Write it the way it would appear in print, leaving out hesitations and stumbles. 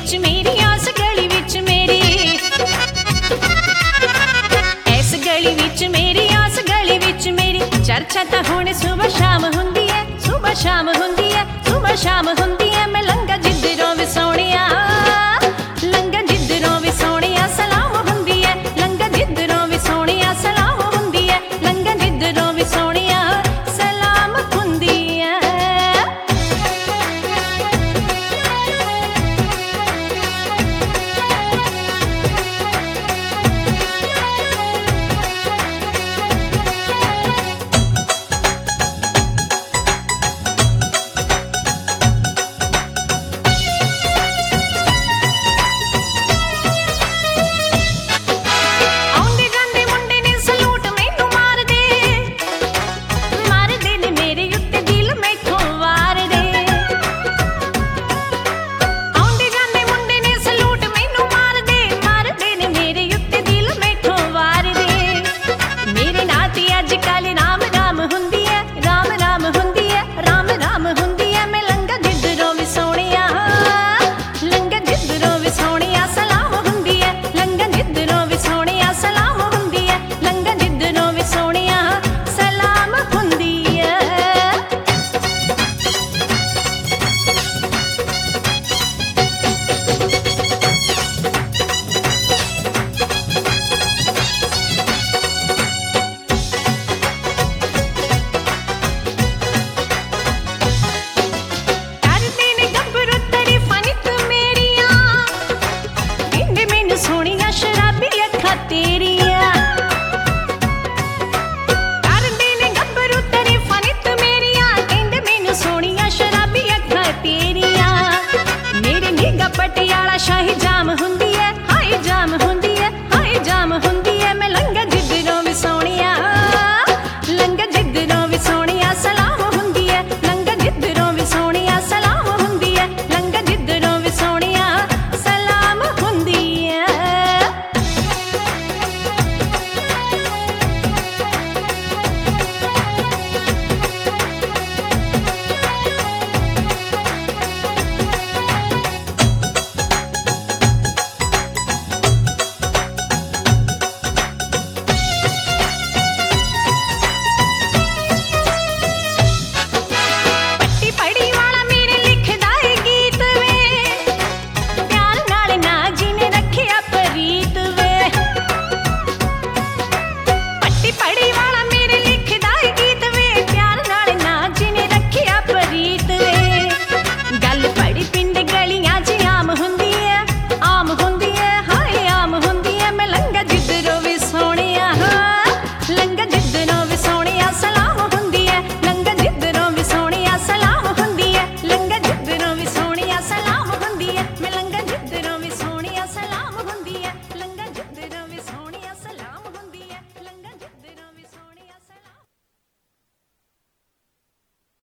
विच मेरी आस गली विच मेरी इस गली विच मेरी आस गली विच मेरी चर्चा तां हुण सुबह शाम हुंदी है सुबह शाम हुंदी है सुबह शाम हुंदी है मैं लंघा जिधरों वी सोहणिया लंघा जिधरों वी सोहणिया सलाम हुंदी है लंघा जिधरों वी सोहणिया सलाम हुंदी है लंघा जिधरों वी सोहणिया सलाम हुंदी है। पटियाला शाही जाम हुंदी है हाय जाम हुंदी है मैं लंघा